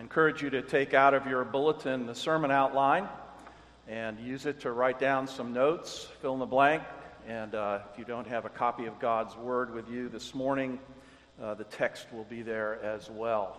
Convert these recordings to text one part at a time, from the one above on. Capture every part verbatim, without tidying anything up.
encourage you to take out of your bulletin the sermon outline and use it to write down some notes, fill in the blank. And uh, if you don't have a copy of God's Word with you this morning, uh, the text will be there as well.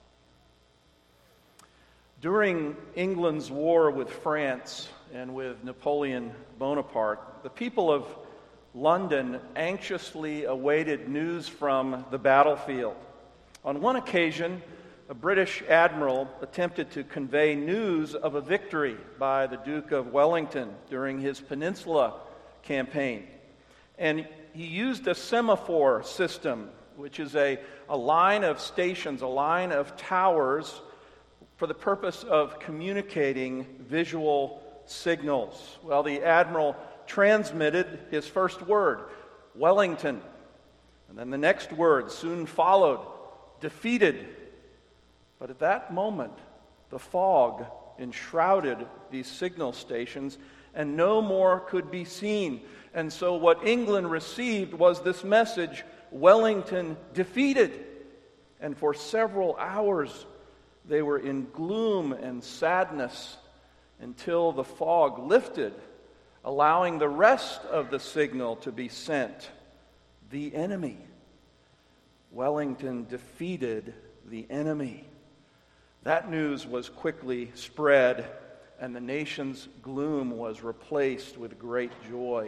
During England's war with France and with Napoleon Bonaparte, the people of London anxiously awaited news from the battlefield. On one occasion, a British admiral attempted to convey news of a victory by the Duke of Wellington during his Peninsula campaign. And he used a semaphore system, which is a, a line of stations, a line of towers, for the purpose of communicating visual signals. Well, the admiral transmitted his first word, Wellington. And then the next word soon followed, defeated. But at that moment, the fog enshrouded these signal stations, and no more could be seen. And so what England received was this message, Wellington defeated. And for several hours, they were in gloom and sadness until the fog lifted, allowing the rest of the signal to be sent. The enemy. Wellington defeated the enemy. That news was quickly spread, and the nation's gloom was replaced with great joy.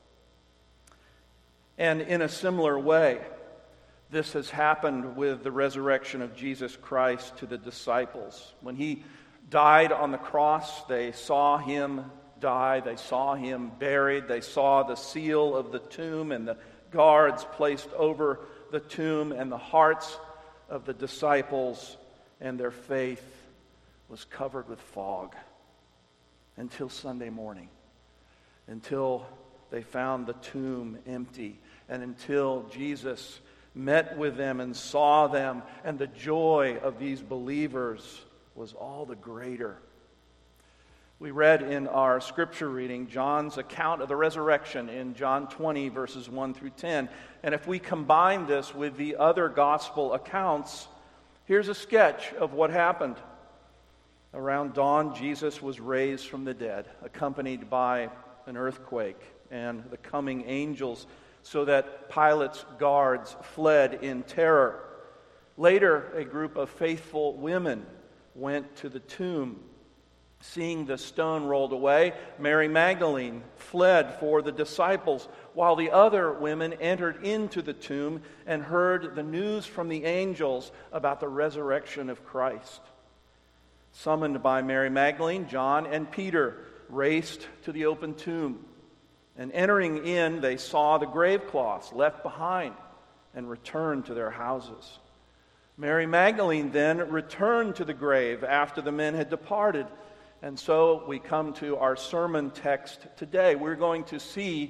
And in a similar way, this has happened with the resurrection of Jesus Christ to the disciples. When he died on the cross, they saw him die, they saw him buried, they saw the seal of the tomb and the guards placed over the tomb, and the hearts of the disciples and their faith was covered with fog until Sunday morning, until they found the tomb empty, and until Jesus met with them and saw them, and the joy of these believers was all the greater. We read in our scripture reading John's account of the resurrection in John twenty, verses one through ten. And if we combine this with the other gospel accounts, here's a sketch of what happened. Around dawn, Jesus was raised from the dead, accompanied by an earthquake and the coming angels, so that Pilate's guards fled in terror. Later, a group of faithful women went to the tomb. Seeing the stone rolled away, Mary Magdalene fled for the disciples, while the other women entered into the tomb and heard the news from the angels about the resurrection of Christ. Summoned by Mary Magdalene, John and Peter raced to the open tomb. And entering in, they saw the grave cloths left behind and returned to their houses. Mary Magdalene then returned to the grave after the men had departed. And so we come to our sermon text today. We're going to see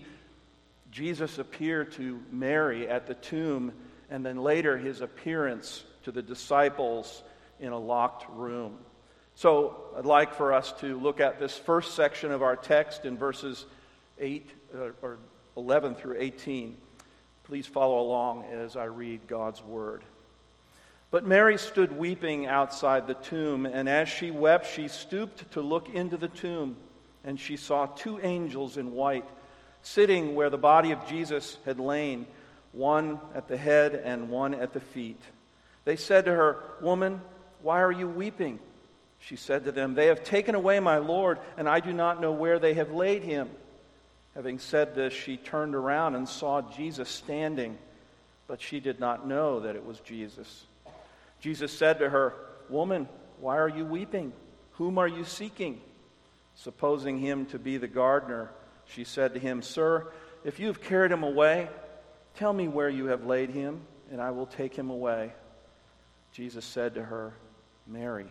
Jesus appear to Mary at the tomb, and then later his appearance to the disciples in a locked room. So I'd like for us to look at this first section of our text in verses eight uh, or eleven through eighteen. Please follow along as I read God's word. But Mary stood weeping outside the tomb, and as she wept, she stooped to look into the tomb, and she saw two angels in white, sitting where the body of Jesus had lain, one at the head and one at the feet. They said to her, "Woman, why are you weeping?" She said to them, "They have taken away my Lord, and I do not know where they have laid him." Having said this, she turned around and saw Jesus standing, but she did not know that it was Jesus. Jesus said to her, "Woman, why are you weeping? Whom are you seeking?" Supposing him to be the gardener, she said to him, "Sir, if you have carried him away, tell me where you have laid him, and I will take him away." Jesus said to her, "Mary."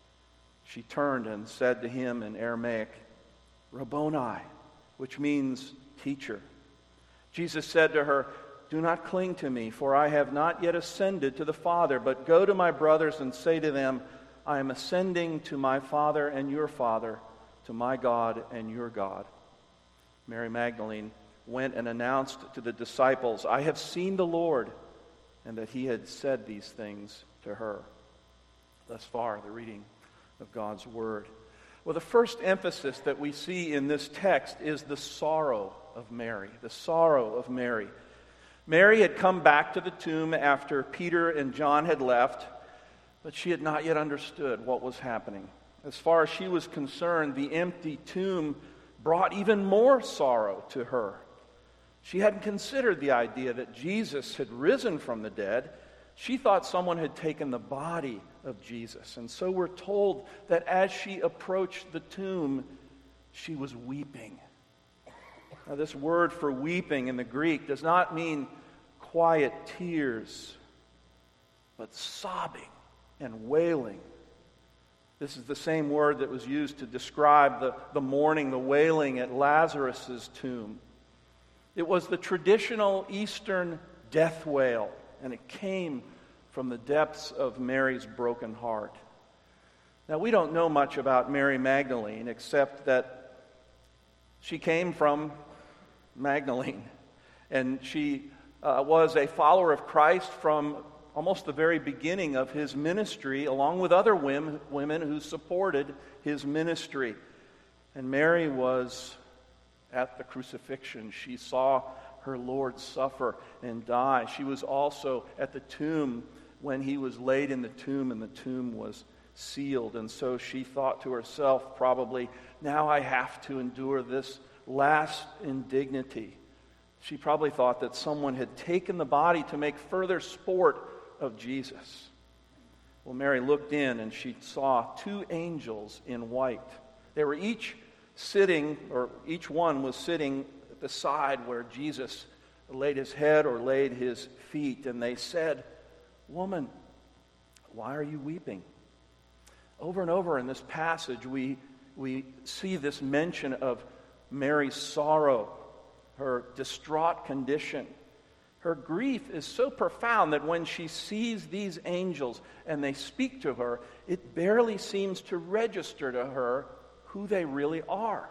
She turned and said to him in Aramaic, "Rabboni," which means teacher. Jesus said to her, "Do not cling to me, for I have not yet ascended to the Father, but go to my brothers and say to them, I am ascending to my Father and your Father, to my God and your God." Mary Magdalene went and announced to the disciples, "I have seen the Lord," and that he had said these things to her. Thus far, the reading of God's Word. Well, the first emphasis that we see in this text is the sorrow of Mary. The sorrow of Mary. Mary had come back to the tomb after Peter and John had left, but she had not yet understood what was happening. As far as she was concerned, the empty tomb brought even more sorrow to her. She hadn't considered the idea that Jesus had risen from the dead. She thought someone had taken the body of Jesus. And so we're told that as she approached the tomb, she was weeping. Now, this word for weeping in the Greek does not mean quiet tears, but sobbing and wailing. This is the same word that was used to describe the, the mourning, the wailing at Lazarus' tomb. It was the traditional Eastern death wail, and it came from the depths of Mary's broken heart. Now, we don't know much about Mary Magdalene, except that she came from Magdalene, and she uh, was a follower of Christ from almost the very beginning of his ministry, along with other women, women who supported his ministry. And Mary was at the crucifixion. She saw her Lord suffer and die. She was also at the tomb when he was laid in the tomb and the tomb was sealed. And so she thought to herself, probably, now I have to endure this last indignity. She probably thought that someone had taken the body to make further sport of Jesus. Well, Mary looked in and she saw two angels in white. They were each sitting, or each one was sitting at the side where Jesus laid his head or laid his feet. And they said, "Woman, why are you weeping?" Over and over in this passage, we, we see this mention of Mary's sorrow, her distraught condition. Her grief is so profound that when she sees these angels and they speak to her, it barely seems to register to her who they really are.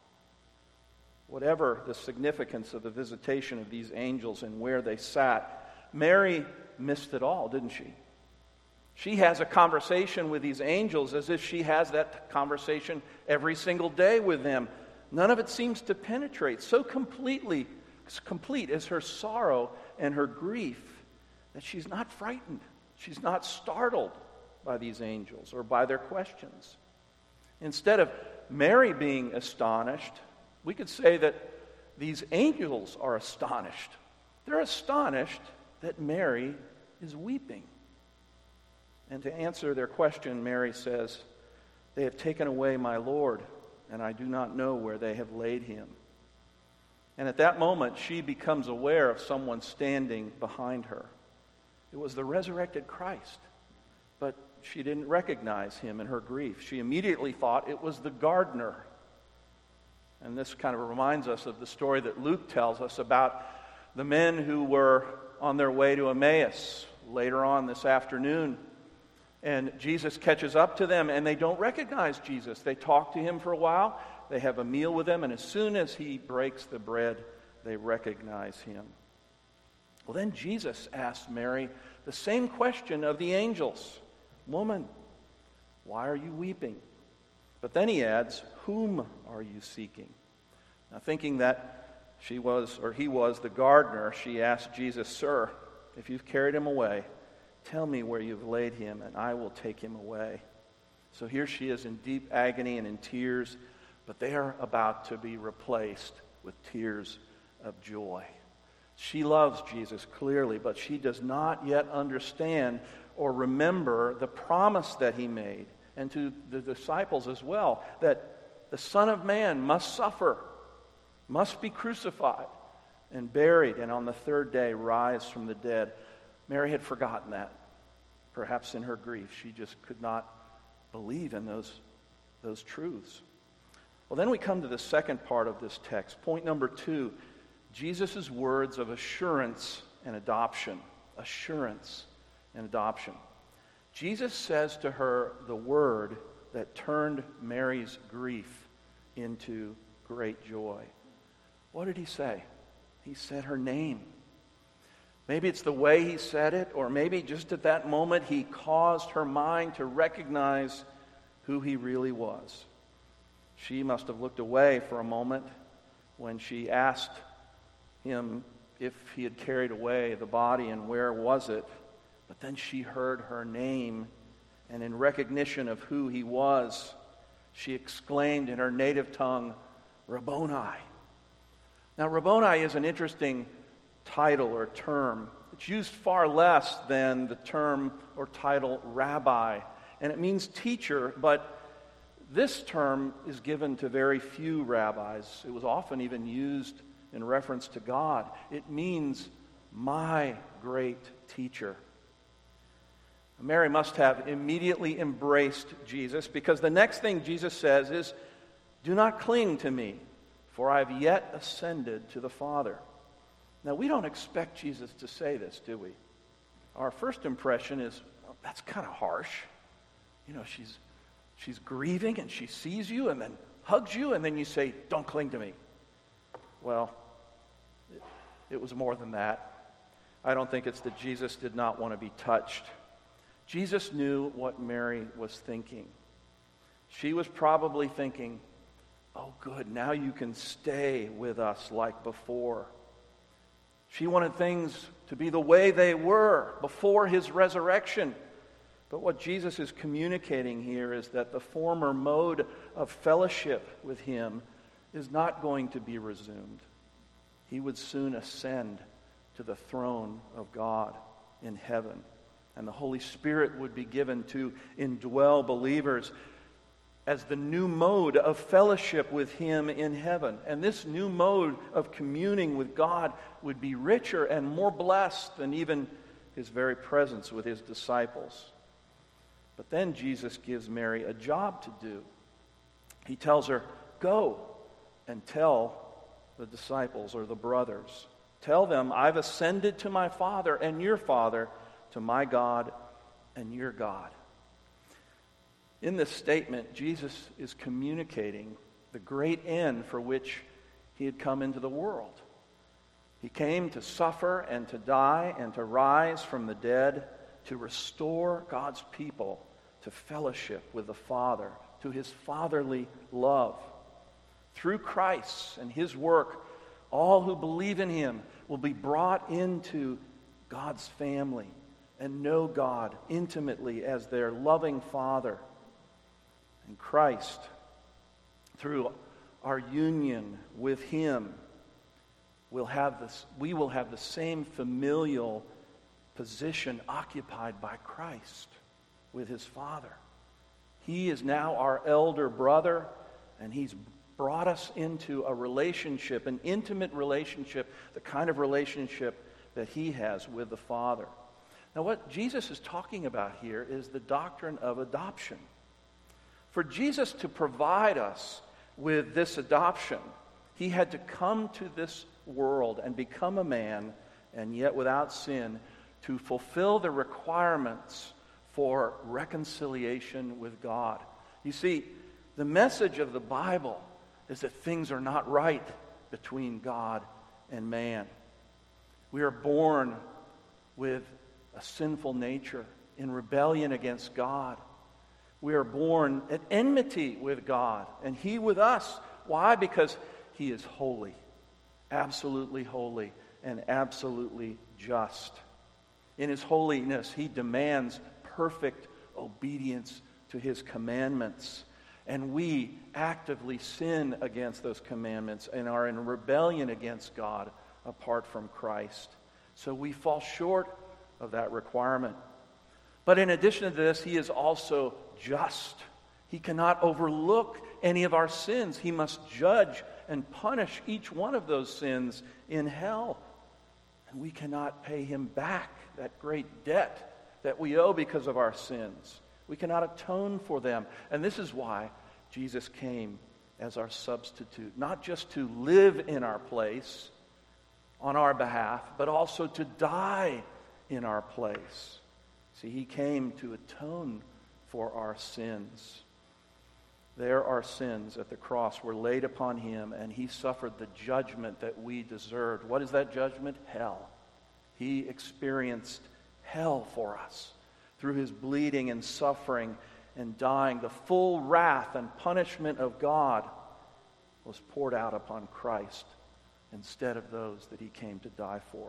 Whatever the significance of the visitation of these angels and where they sat, Mary missed it all, didn't she? She has a conversation with these angels as if she has that conversation every single day with them. None of it seems to penetrate so completely, complete is her sorrow and her grief that she's not frightened. She's not startled by these angels or by their questions. Instead of Mary being astonished, we could say that these angels are astonished. They're astonished that Mary is weeping. And to answer their question, Mary says, "They have taken away my Lord, and I do not know where they have laid him." And at that moment, she becomes aware of someone standing behind her. It was the resurrected Christ, but she didn't recognize him in her grief. She immediately thought it was the gardener. And this kind of reminds us of the story that Luke tells us about the men who were on their way to Emmaus later on this afternoon. And Jesus catches up to them, and they don't recognize Jesus. They talk to him for a while. They have a meal with him, and as soon as he breaks the bread, they recognize him. Well, then Jesus asked Mary the same question of the angels. "Woman, why are you weeping?" But then he adds, "Whom are you seeking?" Now, thinking that she was, or he was, the gardener, she asked Jesus, "Sir, if you've carried him away, tell me where you've laid him, and I will take him away." So here she is in deep agony and in tears, but they are about to be replaced with tears of joy. She loves Jesus clearly, but she does not yet understand or remember the promise that he made, and to the disciples as well, that the Son of Man must suffer, must be crucified and buried, and on the third day rise from the dead. Mary had forgotten that. Perhaps in her grief, she just could not believe in those, those truths. Well, then we come to the second part of this text. Point number two, Jesus' words of assurance and adoption. Assurance and adoption. Jesus says to her the word that turned Mary's grief into great joy. What did he say? He said her name. Maybe it's the way he said it, or maybe just at that moment he caused her mind to recognize who he really was. She must have looked away for a moment when she asked him if he had carried away the body and where was it. But then she heard her name, and in recognition of who he was, she exclaimed in her native tongue, "Rabboni." Now, Rabboni is an interesting title or term. It's used far less than the term or title rabbi, and it means teacher, but this term is given to very few rabbis. It was often even used in reference to God. It means my great teacher. Mary must have immediately embraced Jesus, because the next thing Jesus says is, "Do not cling to me, for I have yet ascended to the Father." Now, we don't expect Jesus to say this, do we? Our first impression is, well, that's kind of harsh. You know, she's she's grieving and she sees you and then hugs you and then you say, "Don't cling to me." Well, it, it was more than that. I don't think it's that Jesus did not want to be touched. Jesus knew what Mary was thinking. She was probably thinking, "Oh, good, now you can stay with us like before." She wanted things to be the way they were before his resurrection. But what Jesus is communicating here is that the former mode of fellowship with him is not going to be resumed. He would soon ascend to the throne of God in heaven, and the Holy Spirit would be given to indwell believers as the new mode of fellowship with him in heaven. And this new mode of communing with God would be richer and more blessed than even his very presence with his disciples. But then Jesus gives Mary a job to do. He tells her, "Go and tell the disciples," or the brothers, "tell them, I've ascended to my Father and your Father, to my God and your God." In this statement, Jesus is communicating the great end for which he had come into the world. He came to suffer and to die and to rise from the dead, to restore God's people to fellowship with the Father, to his fatherly love. Through Christ and his work, all who believe in him will be brought into God's family and know God intimately as their loving Father. And Christ, through our union with him, will have this, we will have the same familial position occupied by Christ with his Father. He is now our elder brother, and he's brought us into a relationship, an intimate relationship, the kind of relationship that he has with the Father. Now, what Jesus is talking about here is the doctrine of adoption. For Jesus to provide us with this adoption, he had to come to this world and become a man, and yet without sin, to fulfill the requirements for reconciliation with God. You see, the message of the Bible is that things are not right between God and man. We are born with a sinful nature in rebellion against God. We are born at enmity with God, and he with us. Why? Because he is holy, absolutely holy, and absolutely just. In his holiness, he demands perfect obedience to his commandments. And we actively sin against those commandments and are in rebellion against God apart from Christ. So we fall short of that requirement. But in addition to this, he is also just. He cannot overlook any of our sins. He must judge and punish each one of those sins in hell. And we cannot pay him back that great debt that we owe because of our sins. We cannot atone for them. And this is why Jesus came as our substitute, not just to live in our place on our behalf, but also to die in our place. See, he came to atone for our sins. There, our sins at the cross were laid upon him, and he suffered the judgment that we deserved. What is that judgment? Hell. He experienced hell for us. Through his bleeding and suffering and dying, the full wrath and punishment of God was poured out upon Christ instead of those that he came to die for.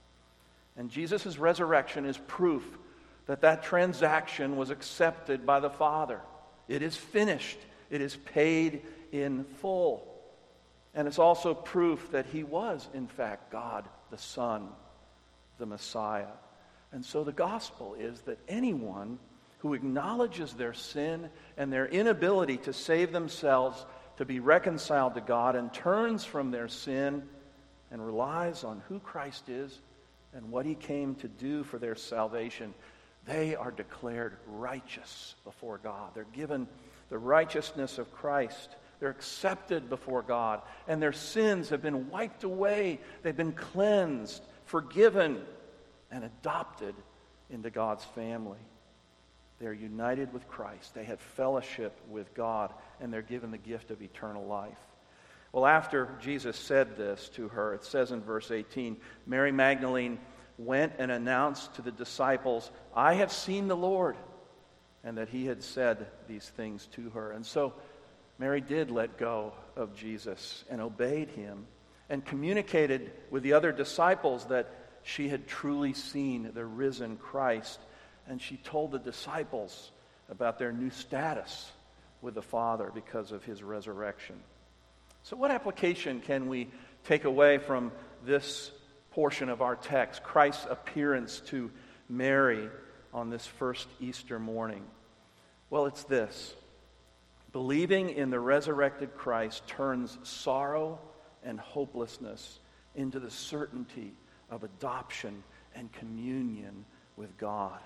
And Jesus' resurrection is proof that that transaction was accepted by the Father. It is finished. It is paid in full. And it's also proof that he was, in fact, God the Son, the Messiah. And so the gospel is that anyone who acknowledges their sin and their inability to save themselves, to be reconciled to God, and turns from their sin and relies on who Christ is and what he came to do for their salvation, they are declared righteous before God. They're given the righteousness of Christ. They're accepted before God, and their sins have been wiped away. They've been cleansed, forgiven, and adopted into God's family. They're united with Christ. They have fellowship with God, and they're given the gift of eternal life. Well, after Jesus said this to her, it says in verse eighteen, Mary Magdalene went and announced to the disciples, I have seen the Lord, and that he had said these things to her. And so Mary did let go of Jesus and obeyed him and communicated with the other disciples that she had truly seen the risen Christ. And she told the disciples about their new status with the Father because of his resurrection. So what application can we take away from this portion of our text, Christ's appearance to Mary on this first Easter morning? Well, it's this. Believing in the resurrected Christ turns sorrow and hopelessness into the certainty of adoption and communion with God.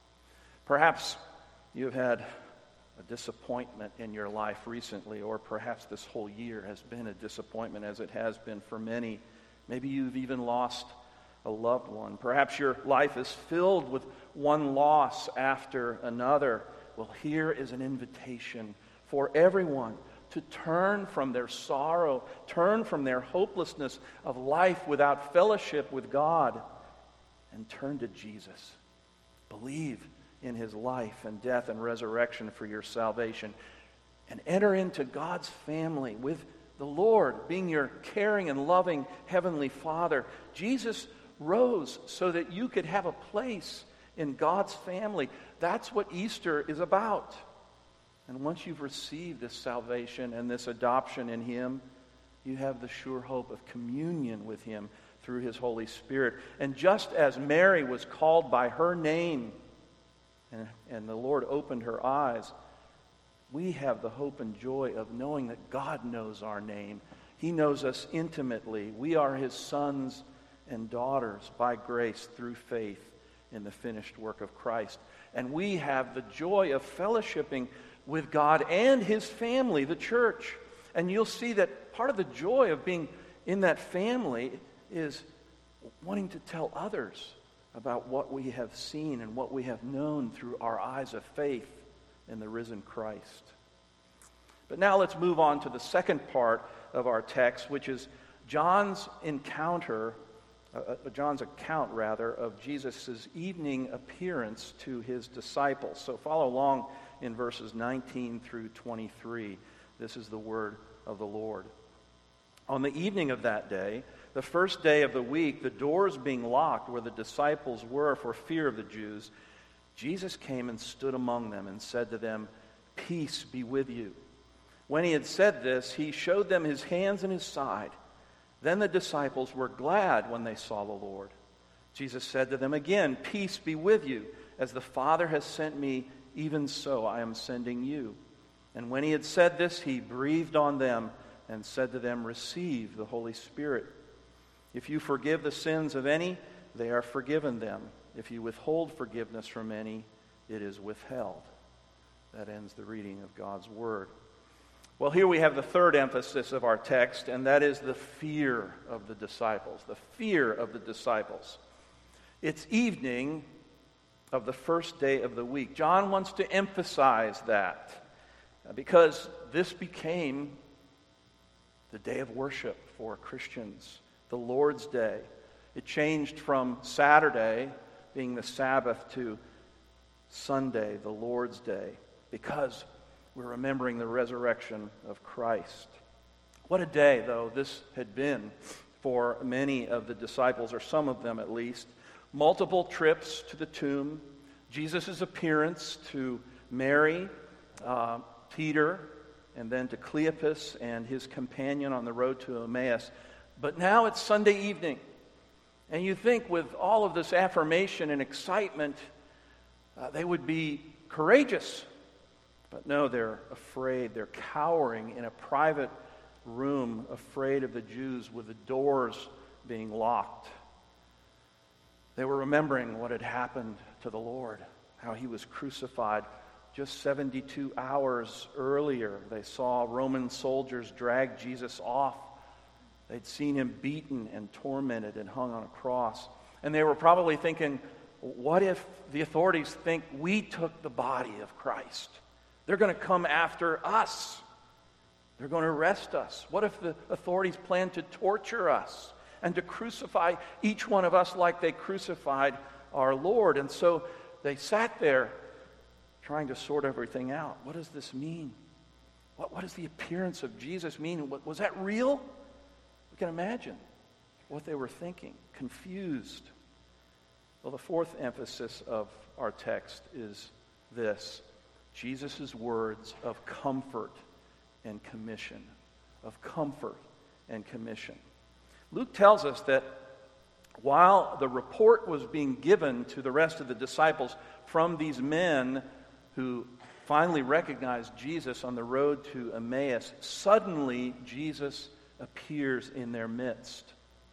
Perhaps you've had a disappointment in your life recently, or perhaps this whole year has been a disappointment, as it has been for many. Maybe you've even lost a loved one. Perhaps your life is filled with one loss after another. Well, here is an invitation for everyone to turn from their sorrow, turn from their hopelessness of life without fellowship with God, and turn to Jesus. Believe in his life and death and resurrection for your salvation, and enter into God's family with the Lord, being your caring and loving Heavenly Father. Jesus rose so that you could have a place in God's family. That's what Easter is about. And once you've received this salvation and this adoption in him, you have the sure hope of communion with him through his Holy Spirit. And just as Mary was called by her name, and, and the Lord opened her eyes, we have the hope and joy of knowing that God knows our name. He knows us intimately. We are his sons and daughters by grace through faith in the finished work of Christ. And we have the joy of fellowshipping with God and his family, the church. And you'll see that part of the joy of being in that family is wanting to tell others about what we have seen and what we have known through our eyes of faith in the risen Christ. But now let's move on to the second part of our text, which is John's encounter, uh, John's account, rather, of Jesus' evening appearance to his disciples. So follow along in verses nineteen through twenty-three. This is the word of the Lord. On the evening of that day, the first day of the week, the doors being locked where the disciples were for fear of the Jews, Jesus came and stood among them and said to them, "Peace be with you." When he had said this, he showed them his hands and his side. Then the disciples were glad when they saw the Lord. Jesus said to them again, "Peace be with you. As the Father has sent me, even so I am sending you." And when he had said this, he breathed on them and said to them, "Receive the Holy Spirit. If you forgive the sins of any, they are forgiven them. If you withhold forgiveness from any, it is withheld." That ends the reading of God's Word. Well, here we have the third emphasis of our text, and that is the fear of the disciples. The fear of the disciples. It's evening of the first day of the week. John wants to emphasize that because this became the day of worship for Christians, the Lord's Day. It changed from Saturday, being the Sabbath, to Sunday, the Lord's Day, because we're remembering the resurrection of Christ. What a day, though, this had been for many of the disciples, or some of them at least. Multiple trips to the tomb, Jesus' appearance to Mary, uh, Peter, and then to Cleopas and his companion on the road to Emmaus. But now it's Sunday evening, and you think with all of this affirmation and excitement, uh, they would be courageous. But no, they're afraid. They're cowering in a private room, afraid of the Jews, with the doors being locked. They were remembering what had happened to the Lord, how he was crucified. Just seventy-two hours earlier, they saw Roman soldiers drag Jesus off. They'd seen him beaten and tormented and hung on a cross. And they were probably thinking, what if the authorities think we took the body of Christ? They're going to come after us. They're going to arrest us. What if the authorities plan to torture us and to crucify each one of us like they crucified our Lord? And so they sat there trying to sort everything out. What does this mean? What, what does the appearance of Jesus mean? What, was that real? We can imagine what they were thinking, confused. Well, the fourth emphasis of our text is this: Jesus' words of comfort and commission. Of comfort and commission. Luke tells us that while the report was being given to the rest of the disciples from these men who finally recognized Jesus on the road to Emmaus, suddenly Jesus appears in their midst.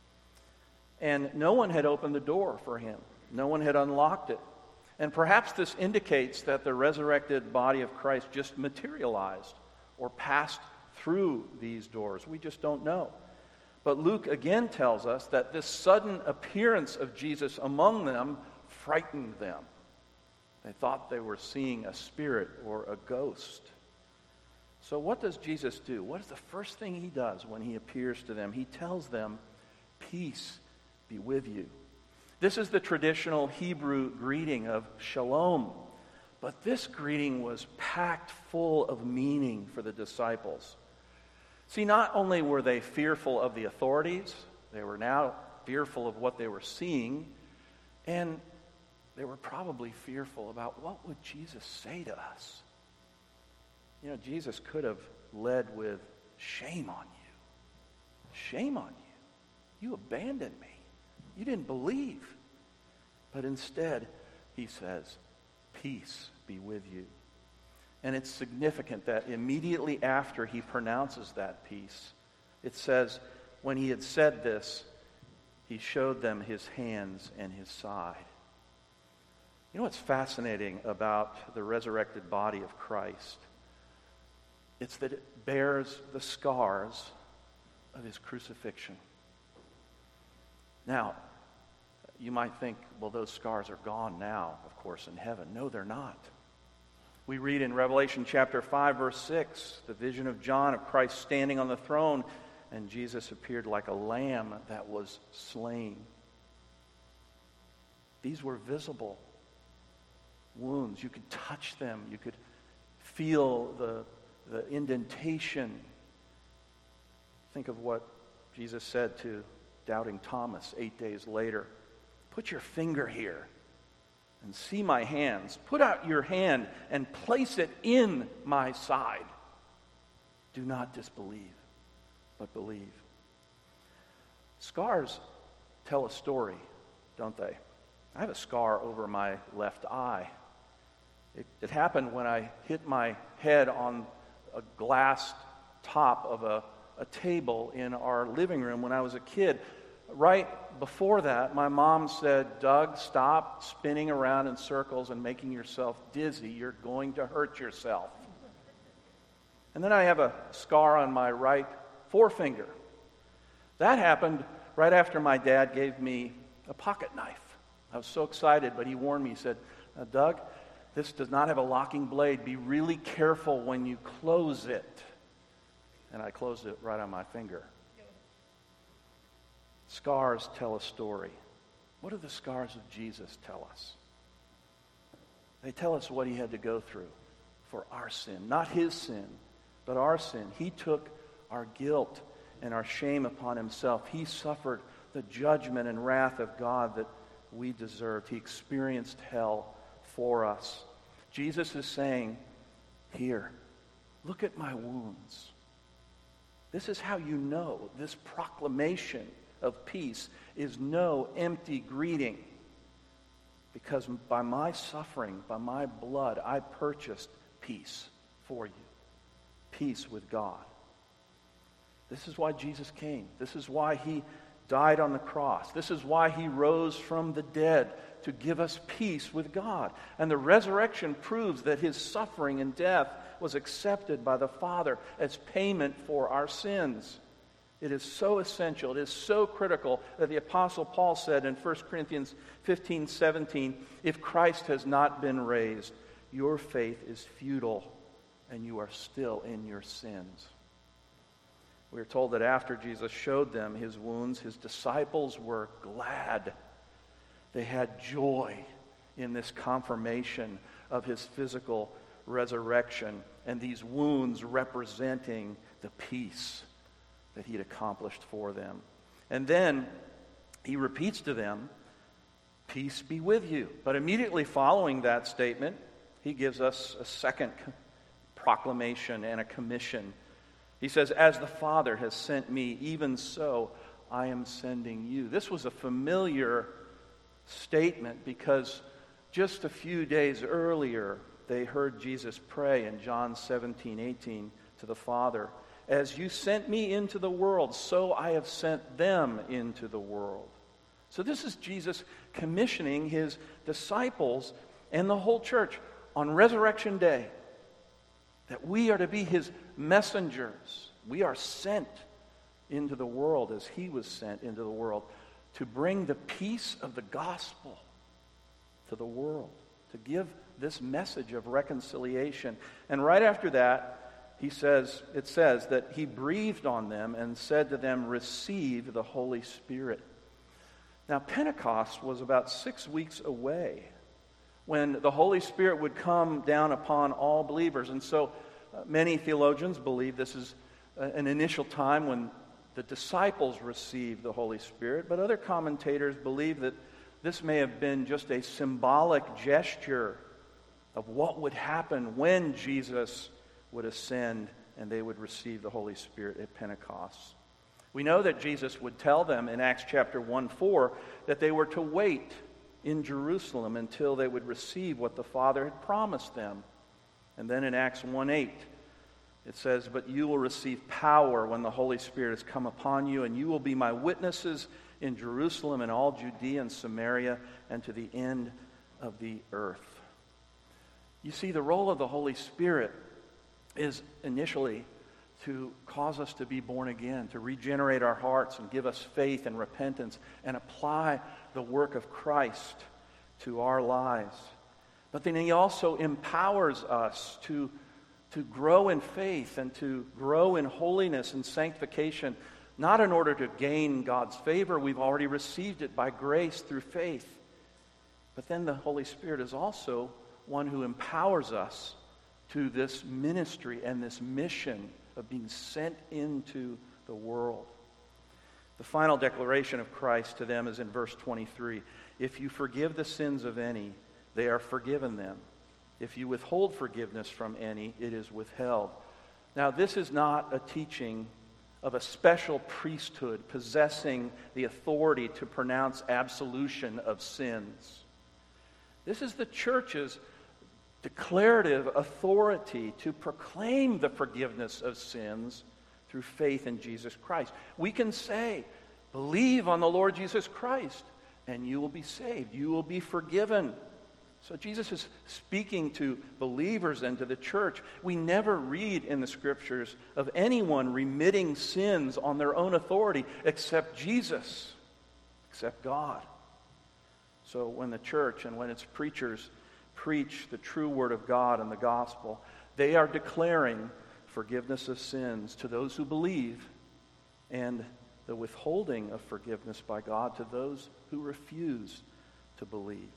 And no one had opened the door for him. No one had unlocked it. And perhaps this indicates that the resurrected body of Christ just materialized or passed through these doors. We just don't know. But Luke again tells us that this sudden appearance of Jesus among them frightened them. They thought they were seeing a spirit or a ghost. So what does Jesus do? What is the first thing he does when he appears to them? He tells them, "Peace be with you." This is the traditional Hebrew greeting of shalom. But this greeting was packed full of meaning for the disciples. See, not only were they fearful of the authorities, they were now fearful of what they were seeing, and they were probably fearful about what would Jesus say to us. You know, Jesus could have led with, "Shame on you. Shame on you. You abandoned me. You didn't believe." But instead, he says, "Peace be with you." And it's significant that immediately after he pronounces that peace, it says, when he had said this, he showed them his hands and his side. You know what's fascinating about the resurrected body of Christ? It's that it bears the scars of his crucifixion. Now, you might think, well, those scars are gone now, of course, in heaven. No, they're not. We read in Revelation chapter five, verse six, the vision of John of Christ standing on the throne, and Jesus appeared like a lamb that was slain. These were visible wounds. You could touch them. You could feel the, the indentation. Think of what Jesus said to doubting Thomas eight days later. "Put your finger here and see my hands. Put out your hand and place it in my side. Do not disbelieve, but believe." Scars tell a story, don't they? I have a scar over my left eye. It, it happened when I hit my head on a glass top of a, a table in our living room when I was a kid. Right before that, my mom said, "Doug, stop spinning around in circles and making yourself dizzy. You're going to hurt yourself." And then I have a scar on my right forefinger. That happened right after my dad gave me a pocket knife. I was so excited, but he warned me. He said, "Doug, this does not have a locking blade. Be really careful when you close it." And I closed it right on my finger. Scars tell a story. What do the scars of Jesus tell us? They tell us what he had to go through for our sin. Not his sin, but our sin. He took our guilt and our shame upon himself. He suffered the judgment and wrath of God that we deserved. He experienced hell for us. Jesus is saying, here, look at my wounds. This is how you know this proclamation of peace is no empty greeting. Because by my suffering, by my blood, I purchased peace for you. Peace with God. This is why Jesus came. This is why he died on the cross. This is why he rose from the dead, to give us peace with God. And the resurrection proves that his suffering and death was accepted by the Father as payment for our sins. It is so essential, it is so critical that the Apostle Paul said in First Corinthians fifteen seventeen, if Christ has not been raised, your faith is futile and you are still in your sins. We are told that after Jesus showed them his wounds, his disciples were glad. They had joy in this confirmation of his physical resurrection, and these wounds representing the peace that he had accomplished for them. And then he repeats to them, peace be with you. But immediately following that statement, he gives us a second proclamation and a commission. He says, as the Father has sent me, even so I am sending you. This was a familiar statement because just a few days earlier, they heard Jesus pray in John seventeen eighteen to the Father, as you sent me into the world, so I have sent them into the world. So this is Jesus commissioning his disciples and the whole church on Resurrection Day, that we are to be his messengers. We are sent into the world as he was sent into the world to bring the peace of the gospel to the world, to give this message of reconciliation. And right after that, he says, it says that he breathed on them and said to them, receive the Holy Spirit. Now, Pentecost was about six weeks away when the Holy Spirit would come down upon all believers. And so uh, many theologians believe this is uh, an initial time when the disciples received the Holy Spirit, but other commentators believe that this may have been just a symbolic gesture of what would happen when Jesus would ascend and they would receive the Holy Spirit at Pentecost. We know that Jesus would tell them in Acts chapter one four that they were to wait in Jerusalem until they would receive what the Father had promised them. And then in Acts one eight, it says, but you will receive power when the Holy Spirit has come upon you, and you will be my witnesses in Jerusalem and all Judea and Samaria and to the end of the earth. You see, the role of the Holy Spirit is initially to cause us to be born again, to regenerate our hearts and give us faith and repentance and apply the work of Christ to our lives. But then he also empowers us to, to grow in faith and to grow in holiness and sanctification, not in order to gain God's favor. We've already received it by grace through faith. But then the Holy Spirit is also one who empowers us to this ministry and this mission of being sent into the world. The final declaration of Christ to them is in verse twenty-three. If you forgive the sins of any, they are forgiven them. If you withhold forgiveness from any, it is withheld. Now, this is not a teaching of a special priesthood possessing the authority to pronounce absolution of sins. This is the church's declarative authority to proclaim the forgiveness of sins through faith in Jesus Christ. We can say, believe on the Lord Jesus Christ, and you will be saved. You will be forgiven. So Jesus is speaking to believers and to the church. We never read in the Scriptures of anyone remitting sins on their own authority except Jesus, except God. So when the church and when its preachers preach the true word of God and the gospel, they are declaring forgiveness of sins to those who believe and the withholding of forgiveness by God to those who refuse to believe.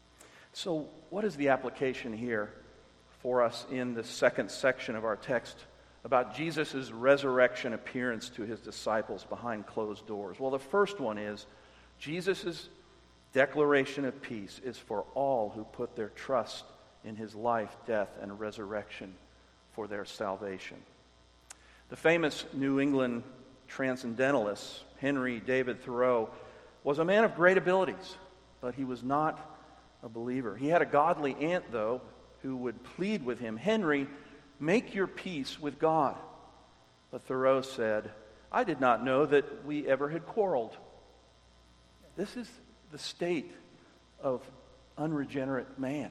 So what is the application here for us in the second section of our text about Jesus' resurrection appearance to his disciples behind closed doors? Well, the first one is Jesus' declaration of peace is for all who put their trust in his life, death, and resurrection for their salvation. The famous New England transcendentalist Henry David Thoreau was a man of great abilities, but he was not a believer. He had a godly aunt, though, who would plead with him, "Henry, make your peace with God." But Thoreau said, "I did not know that we ever had quarreled." This is the state of unregenerate man.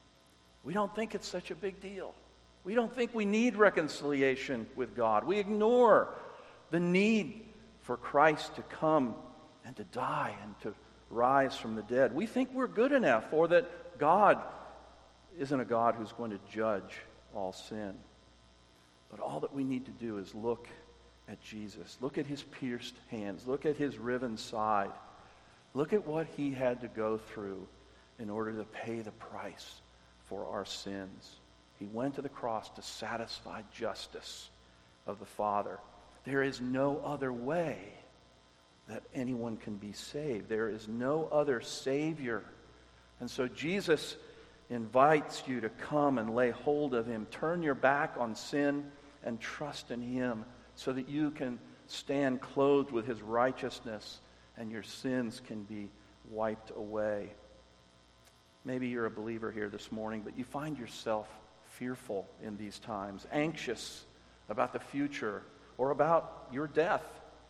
We don't think it's such a big deal. We don't think we need reconciliation with God. We ignore the need for Christ to come and to die and to rise from the dead. We think we're good enough, or that God isn't a God who's going to judge all sin. But all that we need to do is look at Jesus. Look at his pierced hands. Look at his riven side. Look at what he had to go through in order to pay the price for our sins. He went to the cross to satisfy justice of the Father. There is no other way that anyone can be saved. There is no other Savior. And so Jesus invites you to come and lay hold of him. Turn your back on sin and trust in him so that you can stand clothed with his righteousness and your sins can be wiped away. Maybe you're a believer here this morning, but you find yourself fearful in these times, anxious about the future or about your death.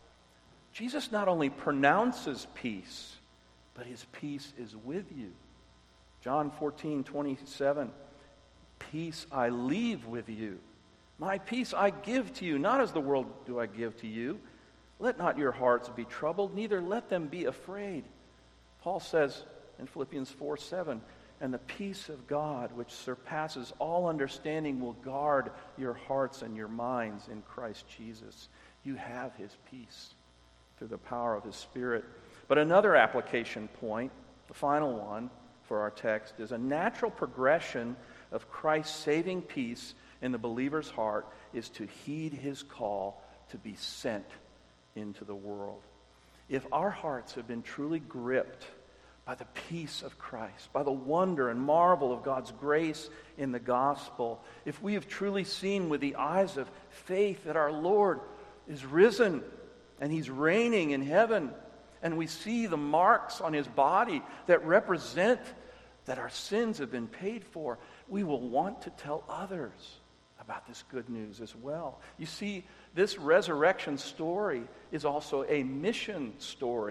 Jesus not only pronounces peace, but his peace is with you. John fourteen twenty-seven, "Peace I leave with you. My peace I give to you, not as the world do I give to you. Let not your hearts be troubled, neither let them be afraid." Paul says in Philippians four seven, "And the peace of God, which surpasses all understanding, will guard your hearts and your minds in Christ Jesus." You have his peace through the power of his Spirit. But another application point, the final one for our text, is a natural progression of Christ's saving peace in the believer's heart is to heed his call to be sent into the world. If our hearts have been truly gripped by the peace of Christ, by the wonder and marvel of God's grace in the gospel, if we have truly seen with the eyes of faith that our Lord is risen and he's reigning in heaven, and we see the marks on his body that represent that our sins have been paid for, we will want to tell others about this good news as well. You see, this resurrection story is also a mission story.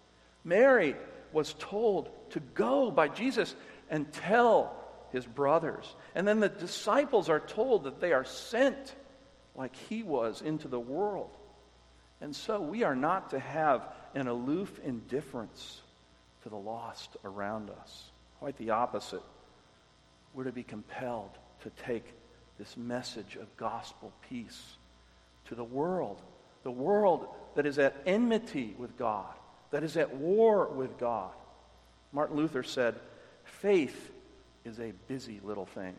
Mary was told to go by Jesus and tell his brothers. And then the disciples are told that they are sent like he was into the world. And so we are not to have an aloof indifference to the lost around us. Quite the opposite. We're to be compelled to take this message of gospel peace to the world. The world that is at enmity with God, that is at war with God. Martin Luther said, "Faith is a busy little thing."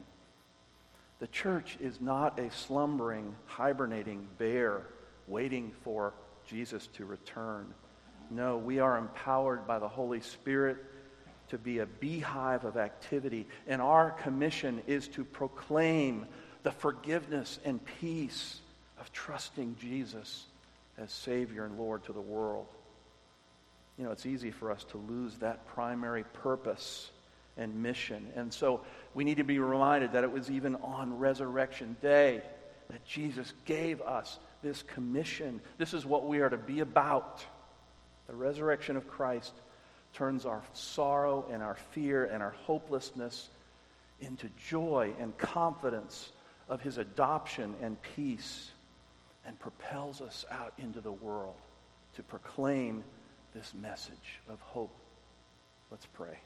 The church is not a slumbering, hibernating bear waiting for Jesus to return. No, we are empowered by the Holy Spirit to be a beehive of activity, and our commission is to proclaim the forgiveness and peace of trusting Jesus as Savior and Lord to the world. You know, it's easy for us to lose that primary purpose and mission. And so we need to be reminded that it was even on Resurrection Day that Jesus gave us this commission. This is what we are to be about. The resurrection of Christ turns our sorrow and our fear and our hopelessness into joy and confidence of his adoption and peace, and propels us out into the world to proclaim this message of hope. Let's pray.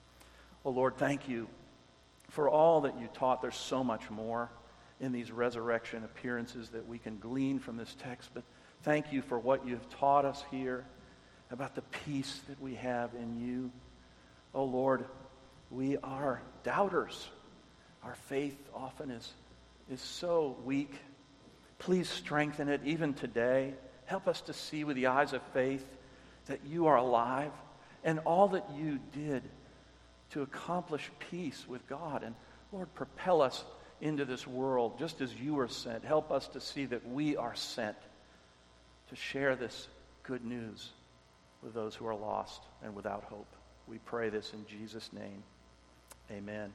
Oh Lord, thank you for all that you taught. There's so much more in these resurrection appearances that we can glean from this text, but Thank you for what you've taught us here about the peace that we have in you. Oh Lord, we are doubters. Our faith often is, is so weak. Please strengthen it even today. Help us to see with the eyes of faith that you are alive and all that you did to accomplish peace with God. And Lord, propel us into this world just as you were sent. Help us to see that we are sent to share this good news with those who are lost and without hope. We pray this in Jesus' name. Amen.